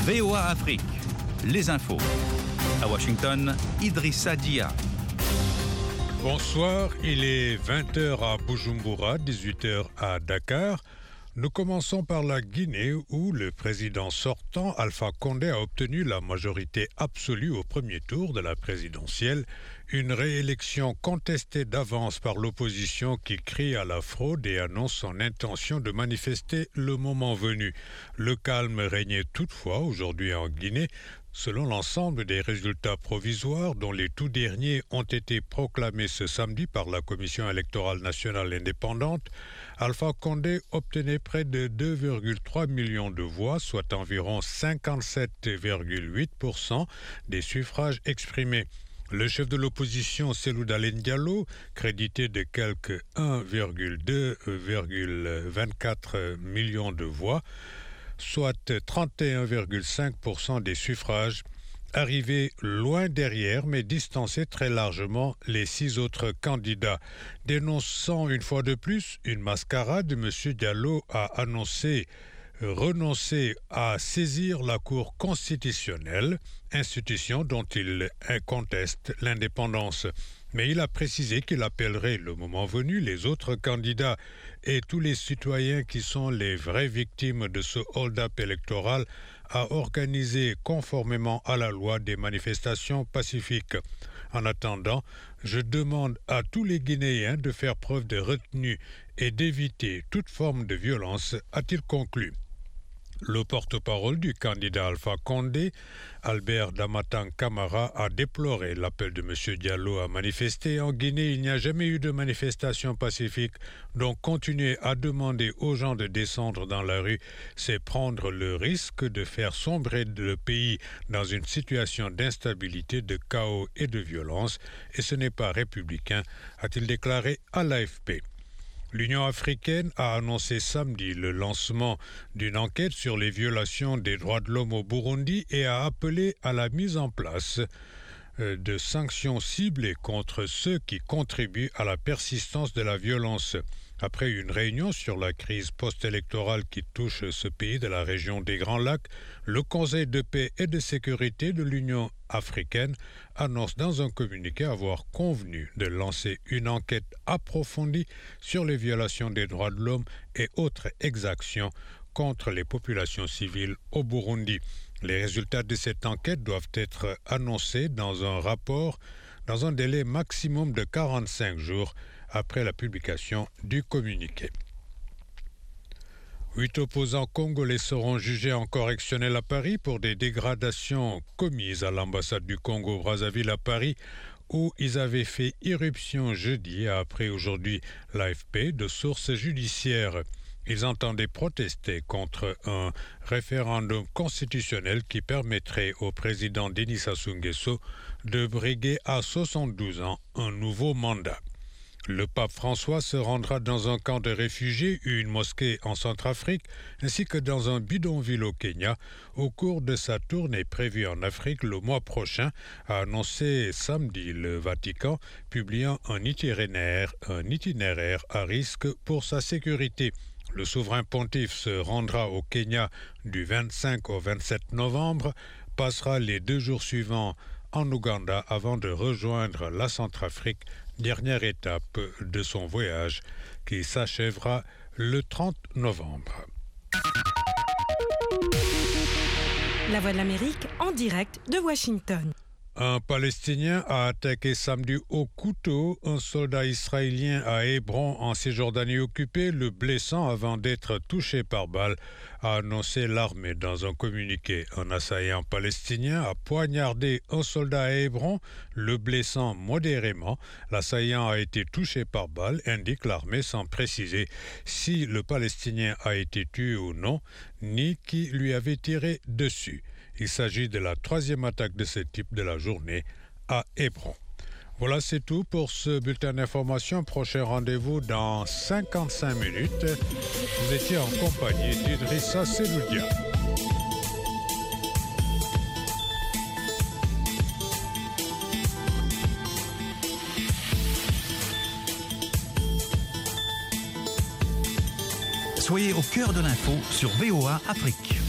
VOA Afrique, les infos. À Washington, Idrissa Dia. Bonsoir, il est 20h à Bujumbura, 18h à Dakar. Nous commençons par la Guinée où le président sortant, Alpha Condé, a obtenu la majorité absolue au premier tour de la présidentielle. Une réélection contestée d'avance par l'opposition qui crie à la fraude et annonce son intention de manifester le moment venu. Le calme régnait toutefois aujourd'hui en Guinée. Selon l'ensemble des résultats provisoires, dont les tout derniers ont été proclamés ce samedi par la Commission électorale nationale indépendante, Alpha Condé obtenait près de 2,3 millions de voix, soit environ 57,8% des suffrages exprimés. Le chef de l'opposition, Cellou Dalein Diallo, crédité de quelque 1,24 millions de voix, soit 31,5% des suffrages, arrivé loin derrière mais distancé très largement les 6 autres candidats. Dénonçant une fois de plus une mascarade, M. Diallo a annoncé renoncer à saisir la Cour constitutionnelle, institution dont il conteste l'indépendance. Mais il a précisé qu'il appellerait le moment venu les autres candidats et tous les citoyens qui sont les vraies victimes de ce hold-up électoral à organiser conformément à la loi des manifestations pacifiques. En attendant, je demande à tous les Guinéens de faire preuve de retenue et d'éviter toute forme de violence, a-t-il conclu. Le porte-parole du candidat Alpha Condé, Albert Damatang Camara, a déploré l'appel de M. Diallo à manifester. En Guinée, il n'y a jamais eu de manifestation pacifique, donc continuer à demander aux gens de descendre dans la rue, c'est prendre le risque de faire sombrer le pays dans une situation d'instabilité, de chaos et de violence, et ce n'est pas républicain, a-t-il déclaré à l'AFP. L'Union africaine a annoncé samedi le lancement d'une enquête sur les violations des droits de l'homme au Burundi et a appelé à la mise en place de sanctions ciblées contre ceux qui contribuent à la persistance de la violence. Après une réunion sur la crise post-électorale qui touche ce pays de la région des Grands Lacs, le Conseil de paix et de sécurité de l'Union africaine annonce dans un communiqué avoir convenu de lancer une enquête approfondie sur les violations des droits de l'homme et autres exactions contre les populations civiles au Burundi. Les résultats de cette enquête doivent être annoncés dans un rapport dans un délai maximum de 45 jours après la publication du communiqué. 8 opposants congolais seront jugés en correctionnel à Paris pour des dégradations commises à l'ambassade du Congo-Brazzaville à Paris, où ils avaient fait irruption jeudi, a appris aujourd'hui l'AFP de sources judiciaires. Ils entendaient protester contre un référendum constitutionnel qui permettrait au président Denis Sassou Nguesso de briguer à 72 ans un nouveau mandat. Le pape François se rendra dans un camp de réfugiés, une mosquée en Centrafrique, ainsi que dans un bidonville au Kenya, au cours de sa tournée prévue en Afrique le mois prochain, a annoncé samedi le Vatican, publiant un itinéraire à risque pour sa sécurité. Le souverain pontife se rendra au Kenya du 25 au 27 novembre, passera les 2 jours suivants en Ouganda avant de rejoindre la Centrafrique, dernière étape de son voyage qui s'achèvera le 30 novembre. La Voix de l'Amérique en direct de Washington. Un Palestinien a attaqué samedi au couteau un soldat israélien à Hébron en Cisjordanie occupée, le blessant avant d'être touché par balle, a annoncé l'armée dans un communiqué. Un assaillant palestinien a poignardé un soldat à Hébron, le blessant modérément. L'assaillant a été touché par balle, indique l'armée sans préciser si le Palestinien a été tué ou non, ni qui lui avait tiré dessus. Il s'agit de la 3e attaque de ce type de la journée à Hébron. Voilà, c'est tout pour ce bulletin d'information. Prochain rendez-vous dans 55 minutes. Vous étiez en compagnie d'Idrissa Seloudia. Soyez au cœur de l'info sur VOA Afrique.